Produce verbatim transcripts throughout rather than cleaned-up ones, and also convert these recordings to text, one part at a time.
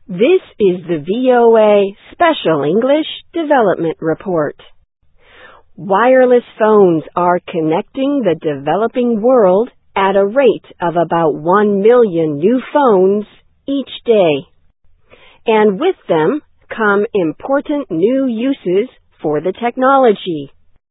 This is the V O A Special English Development Report. Wireless phones are connecting the developing world at a rate of about one million new phones each day. And with them come important new uses for the technology.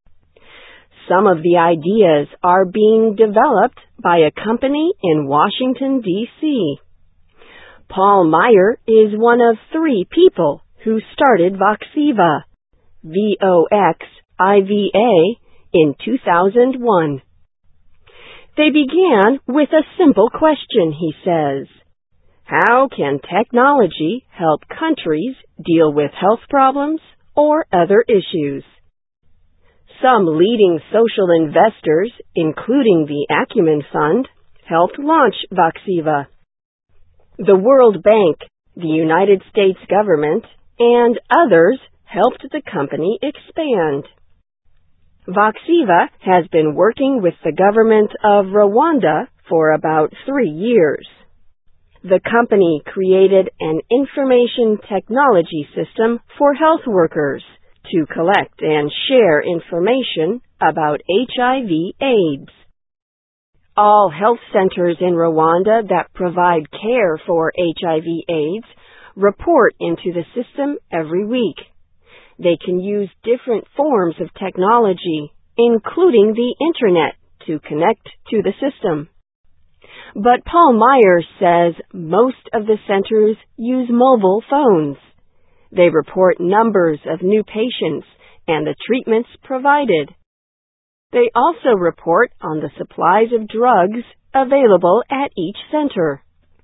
Some of the ideas are being developed by a company in Washington, D C Paul Meier is one of three people who started Voxiva, V O X I V A, in two thousand one. They began with a simple question, he says. How can technology help countries deal with health problems or other issues? Some leading social investors, including the Acumen Fund, helped launch Voxiva. The World Bank, the United States government, and others helped the company expand. Voxiva has been working with the government of Rwanda for about three years. The company created an information technology system for health workers to collect and share information about H I V AIDS. All health centers in Rwanda that provide care for H I V AIDS report into the system every week. They can use different forms of technology, including the Internet, to connect to the system. But Paul Meier says most of the centers use mobile phones. They report numbers of new patients and the treatments provided. They also report on the supplies of drugs available at each center.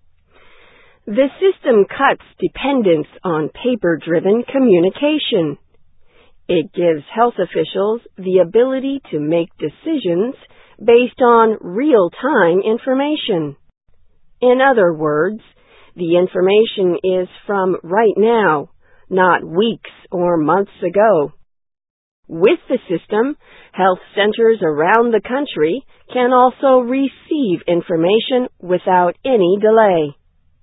The system cuts dependence on paper-driven communication. It gives health officials the ability to make decisions based on real-time information. In other words, the information is from right now, not weeks or months ago. With the system, health centers around the country can also receive information without any delay.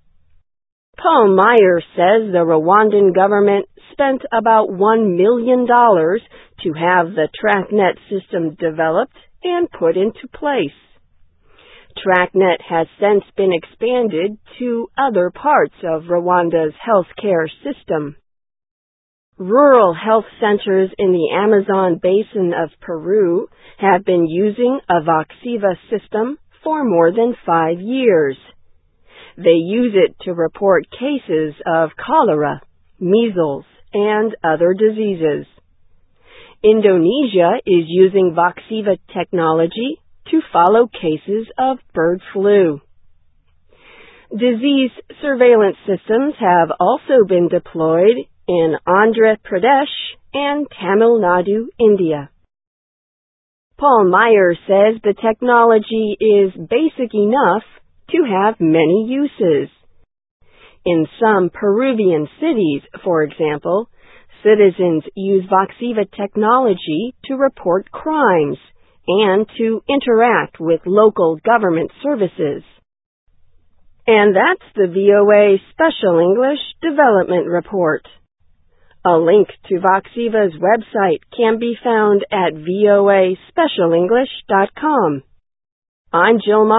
Paul Meier says the Rwandan government spent about one million dollars to have the TrackNet system developed and put into place. TrackNet has since been expanded to other parts of Rwanda's healthcare system. Rural health centers in the Amazon basin of Peru have been using a Voxiva system for more than five years. They use it to report cases of cholera, measles, and other diseases. Indonesia is using Voxiva technology to follow cases of bird flu. Disease surveillance systems have also been deployed in Andhra Pradesh and Tamil Nadu, India. Paul Meier says the technology is basic enough to have many uses. In some Peruvian cities, for example, citizens use Voxiva technology to report crimes and to interact with local government services. And that's the V O A Special English Development Report. A link to Voxiva's website can be found at V O A special english dot com. I'm Jill